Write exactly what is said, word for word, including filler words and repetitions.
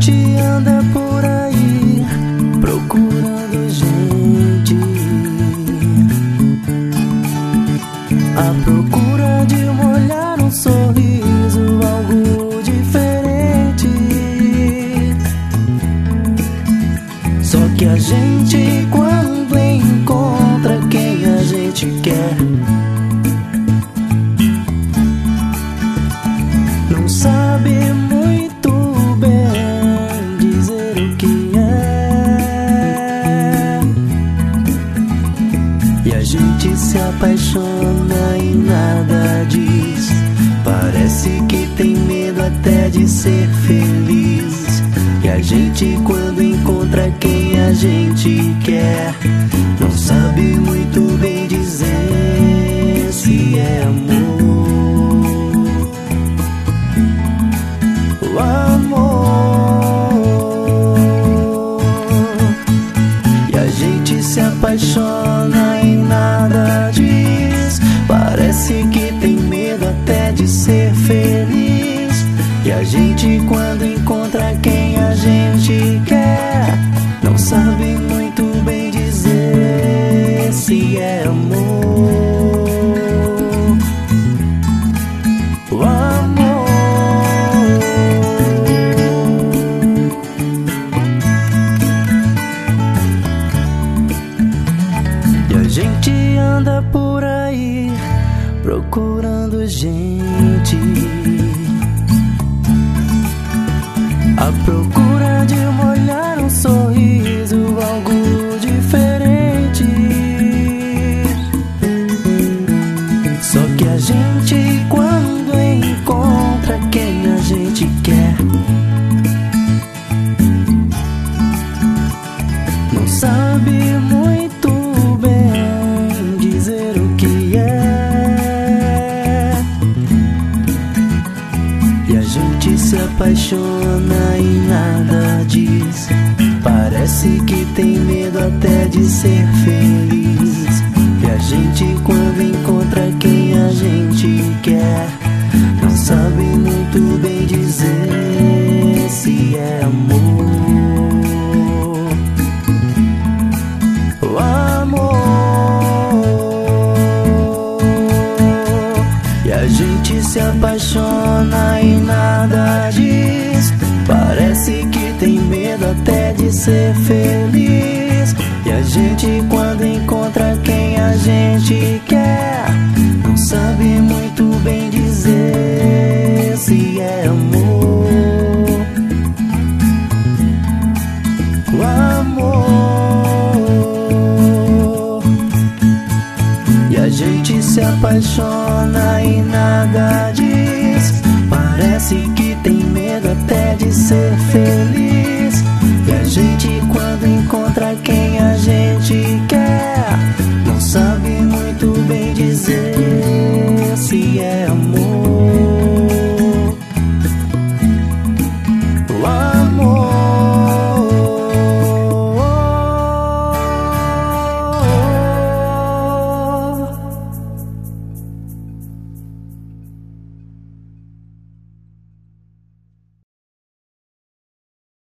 gente anda por aí procurando gente, à procura de um olhar, um sorriso, algo diferente. Só que a gente, quando encontra quem a gente quer, não sabe muito bem dizer o que é. E a gente se apaixona e nada diz. Parece que tem medo até de ser feliz. E a gente, quando encontra quem a gente quer, não sabe muito bem dizer se é amor. O amor. E a gente se apaixona e nada diz. Parece que tem medo até de ser feliz. E a gente, quando encontra quem a gente quer, não sabe muito bem dizer se é amor. O amor. E a gente anda por aí procurando gente, à procura de um olhar, um sorriso, algo diferente. Só que a gente, quando encontra quem a gente quer, não sabe muito bem dizer o que é. E a gente se apaixona e nada diz. Parece que tem medo até de ser feliz. E a gente, quando encontra quem a gente quer, não sabe muito bem dizer se é amor. O amor. E a gente se apaixona e nada diz. Parece que tem medo até de ser feliz. E a gente, quando encontra quem a gente quer, não sabe muito bem dizer se é amor. O amor. E a gente se apaixona e nada diz. Parece que tem medo até de ser feliz. E a gente, quando